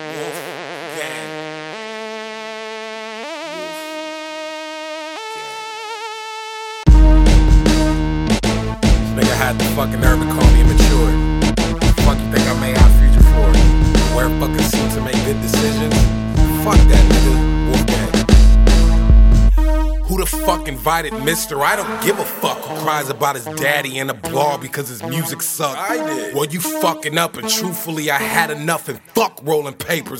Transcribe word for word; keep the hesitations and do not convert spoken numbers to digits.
Nigga had the fucking nerve to call me immature. Fuck you think I made our future for? Wear fucking suits and make good decisions? Fuck that nigga. Wolfgang. Who the fuck invited Mister? I don't give a fuck who cries about his daddy in a blog because his music sucked. I did. Well, you fucking up, and truthfully, I had enough and fuck rolling papers.